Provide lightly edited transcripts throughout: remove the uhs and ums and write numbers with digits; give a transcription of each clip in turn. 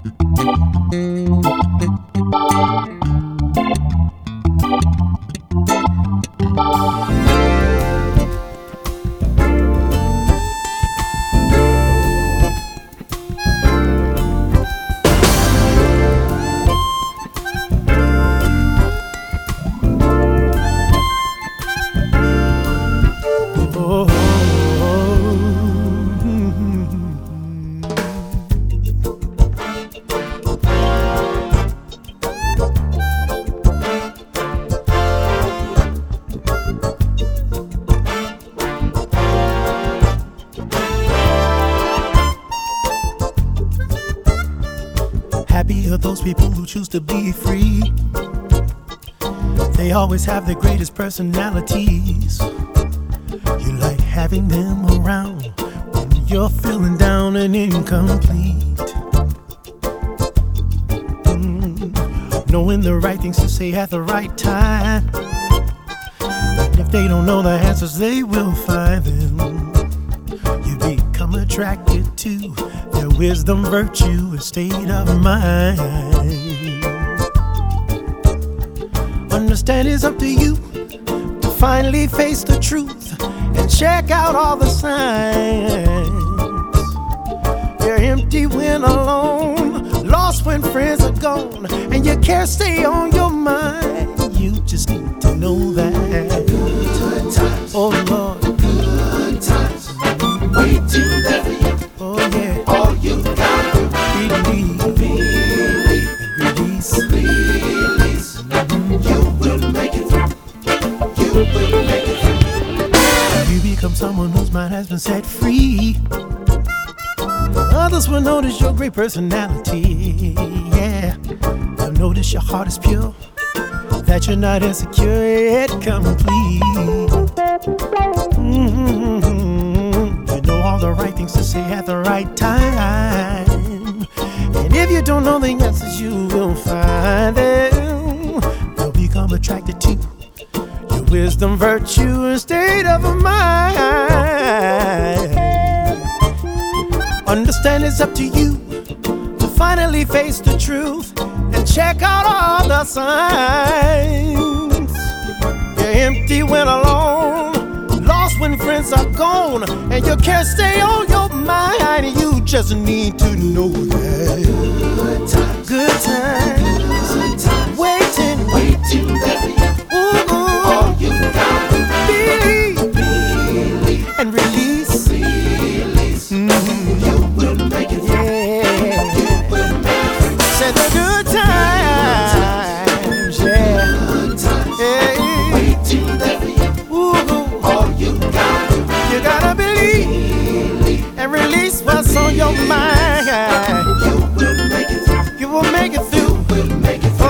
Happy are those people who choose to be free. They always have the greatest personalities. You like having them around when you're feeling down and incomplete. Knowing the right things to say at the right time. And if they don't know the answers, they will find them. You become attracted to their wisdom, virtue, and state of mind. Understand it's up to you to finally face the truth and check out all the signs. You're empty when alone, lost when friends are gone, and you can't stay on your mind. You just need to know that good times, oh Lord, good times, waiting there for you. Oh yeah, all you gotta do, believe and release. You will make it through. You will make it through. You become someone whose mind has been set free. Others will notice your great personality. Yeah, they'll notice your heart is pure, that you're not insecure yet complete. You know all the right things to say at the right time. And if you don't know the answers, you will find them. You'll become attracted to your wisdom, virtue, and state of mind. Understand it's up to you to finally face the truth and check out all the signs. You're empty when alone, lost when friends are gone, and you can't stay on your mind. You just need to know that good times, good times, waiting there for you. Ooh, all you gotta do, believe and release. You will make it through. Yeah. You will make it through. Said the good times, yeah. Good times, waiting there for you. Ooh, all you gotta do, you gotta believe and release what's on your mind. You will make it through. You will make it through. You will make it through.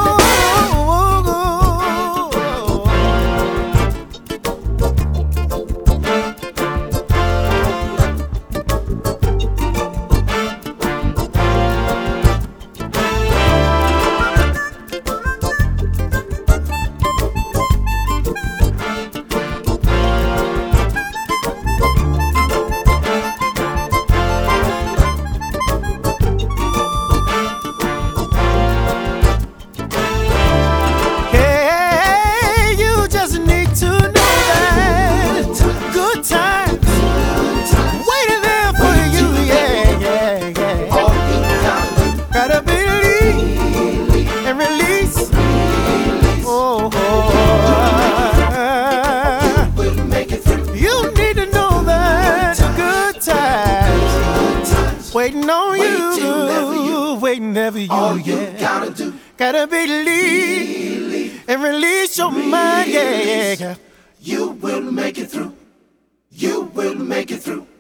Waiting on you, waiting there for you. All you gotta do, gotta believe and release your mind. Yeah, you will make it through. You will make it through.